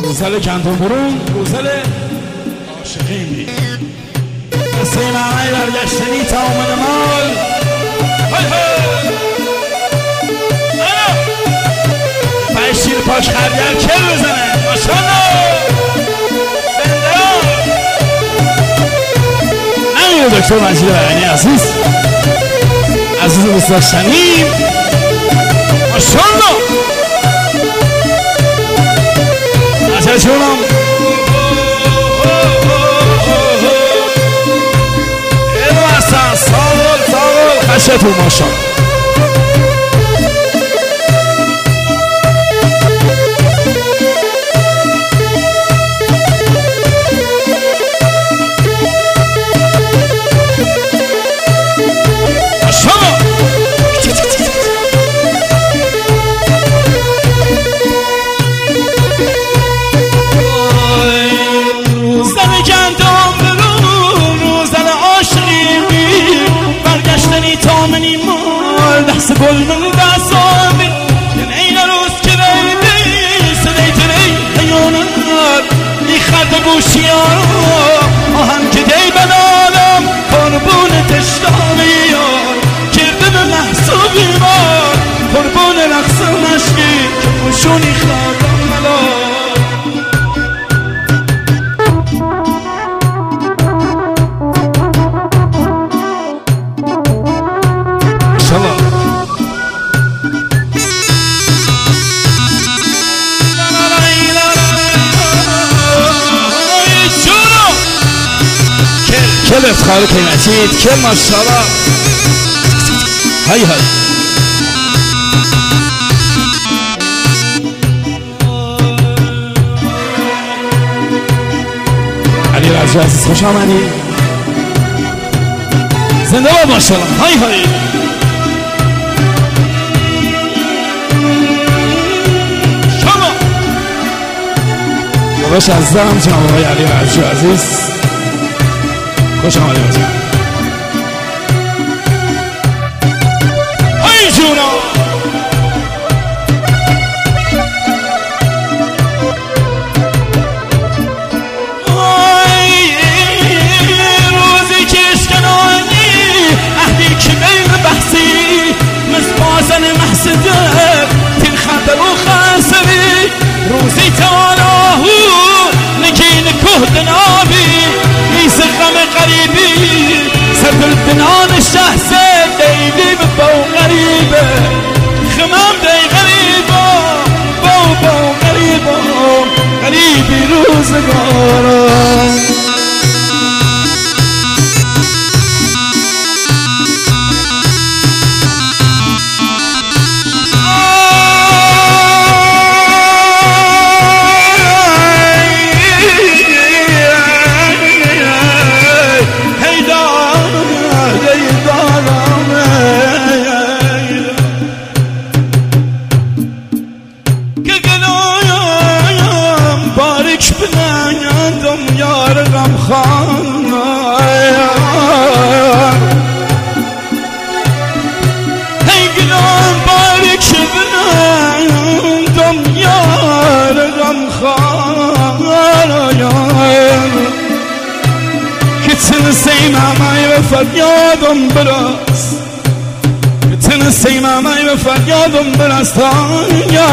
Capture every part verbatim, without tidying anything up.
روزل کانتون برون روزل عاشقی قصه معنی برگشتنی تمام مال های های انا پای شیر پاش خرگر کل بزنه ماشالله زنده ها نمیده دکتر مجید برانی عزیز عزیز دوست داشتنیم ماشالله عجل جونم اینو اصلا ساول ساول خشتون ماشالله گل من دستامی این این روز که بیدی سدیتنی حیانات ای خرد گوشیارو آهم که دی بدالم قربون تشتامی کرده به محصوبی ما قربون رقص مشکی که خوشونی خواهدم ملا کل افتخار قیمتید کل ماشالله های های علی رجا عزیز خوش آمدی زنده باد ماشالله های های شما باباش عزیزم جناب آقای علی رجا عزیز خوش آمده بازم های جونا روزی که اشکنانی اهدی که بین بحثی مزبازن محسده تین خطر و خسری روزی تواناهو نگین کهد نابی نیز غم قریبی سرگلدنان شهزه دیدی به باو غریبه خمام دی غریبا باو باو غریبا غریبی روزگاران فریادم براست تنسی مامی و فریادم براست یا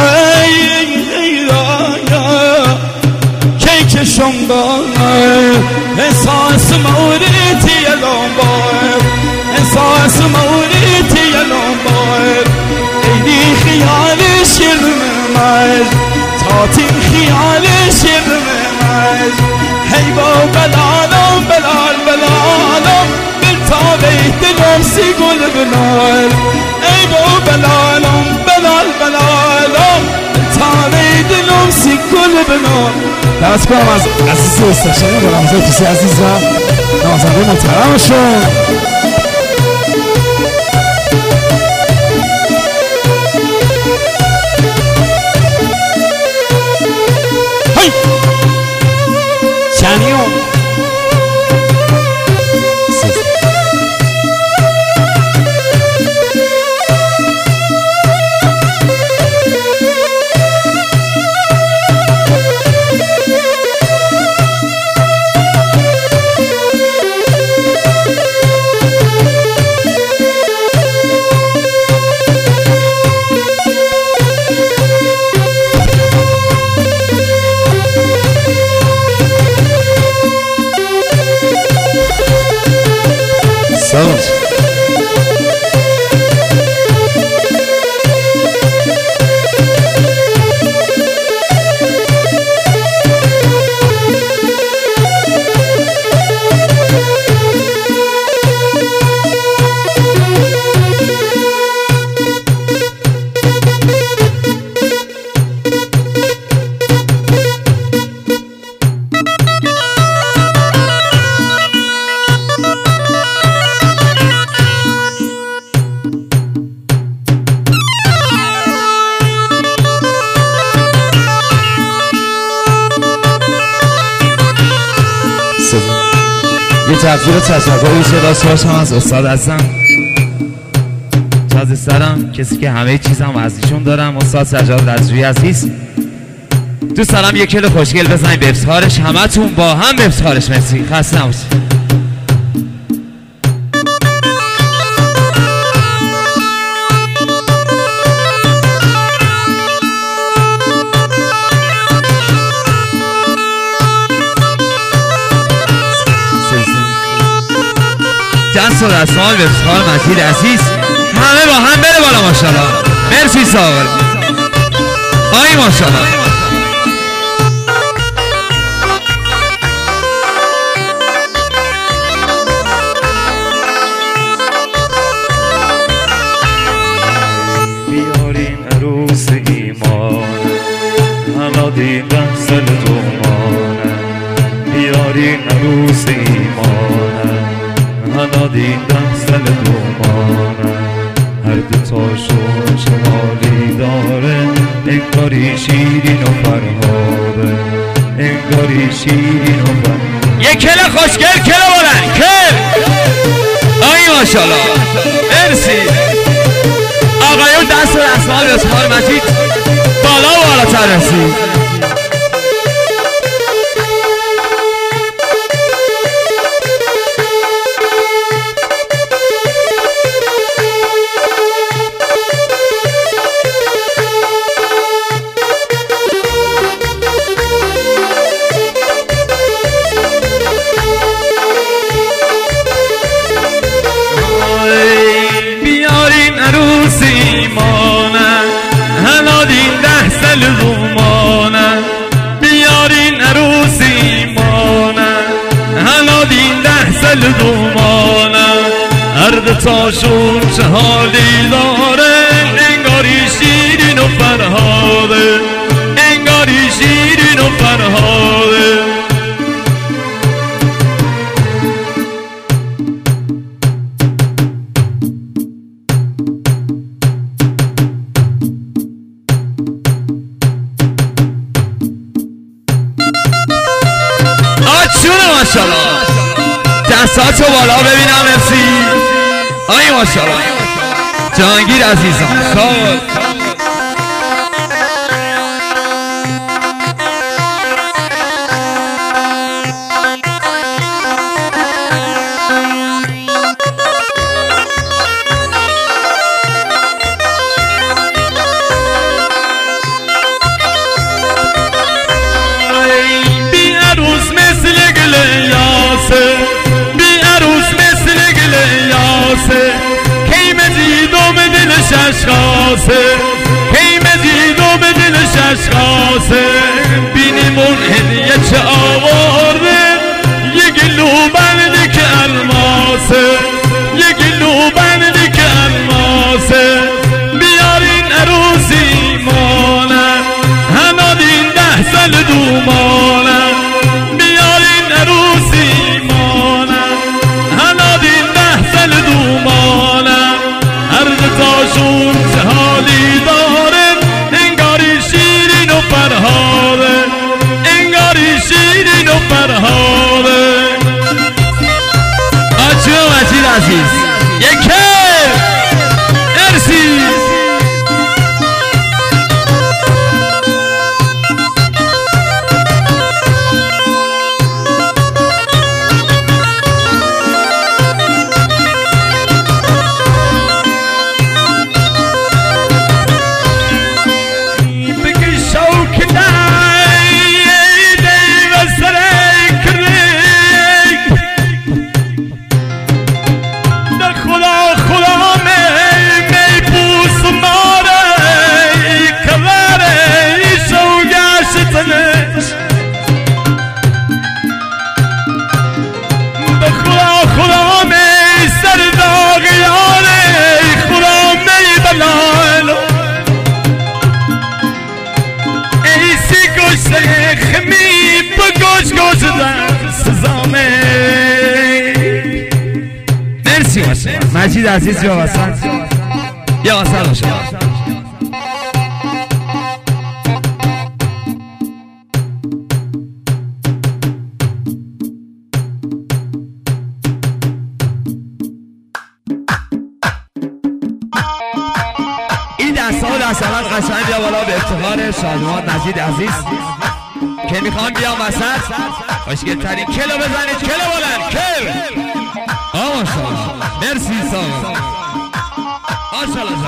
کی کشم بار احساس موریتی الان بار احساس موریتی الان بار ایدی خیال شیر ممز تاتی خیال شیر ممز هی با بلالم بلال بلالم تا دلم سی گل بنال ای بو بلالم بلال بلالم تا دلم سی گل بنال دست کنم از عزیز استشاری و رمزای توسی عزیز و نازنده محترمشون هی چنیون یه تقدیر تشکر ویژه داشته باشم از استاد هستم تازه سرم، کسی که همه چیزم از ایشون دارم، استاد سجاد رضوی عزیز. دوست دارم یک کل خوشگل بزنید به افتخارش، همتون با هم به افتخارش. مرسی، خسته نباشید. دست و دستمال به افتخار مجید عزیز، همه با هم بره بالا ماشاءالله. مرسی ساغر آی ماشاءالله. بیارین عروس ایمان هنادین دست دومانه، بیارین عروس ایمان هنادین دست دومانه، هر دو تاشون شمالی داره، انگاری شیرین و فرهاده، انگاری شیرین و فرهاده. یک کل خوشگل کل بلند کل آی ماشاءالله. مرسی آقایون، دست و دستمال به افتخار مجید بالا و بالاتر رسید. تاشون چه حالی داره، انگاری شیرین و فرهاده، انگاری شیرین و فرهاده. آچونه ماشاءالله، دستاتو بالا ببینم. مرسی آی ماشاءالله. جهانگیر عزیزم سال بی عروس مثل گل یاسه، بی عروس مثل گل یاسه، کی مزیدو به دلش اشخاصه، کی مزیدو به دلش اشخاصه. بینیمون هدیه چه آورده، یه گلو بنده که الماسه، یه گلو بنده که الماسه. بیارین عروسی مانه هنادین ده سال دومانه، بیارین عروسی مانه هنادین ده سال دومانه، هر تاشون چه حالی داره، انگاری شیرین و فرهاده، انگاری شیرین و فرهاده. آچو مجید عزیز یکه مرسی. مجید عزیز بیا وسط، بیا وسط باشه. راحت قشنگ بیا بالا به افتخار شادمان مجید عزیز که میخوام بیام وسط خوشگل ترین کلو بزنید کلو بلند کل آه ماشاءالله مرسی سامان ماشاءالله